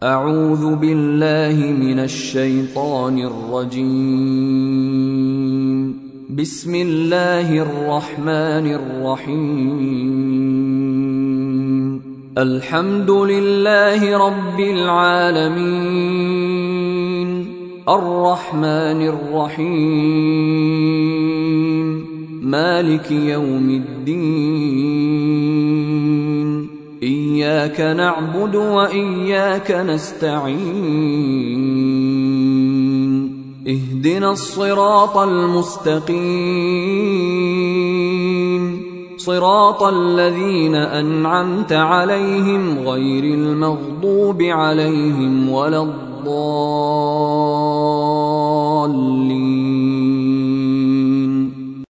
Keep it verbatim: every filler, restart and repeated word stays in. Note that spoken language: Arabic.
أعوذ بالله من الشيطان الرجيم. بسم الله الرحمن الرحيم. الحمد لله رب العالمين، الرحمن الرحيم، مالك يوم الدين، إياك نعبد وإياك نستعين، اهدنا الصراط المستقيم، صراط الذين أنعمت عليهم غير المغضوب عليهم ولا الضالين.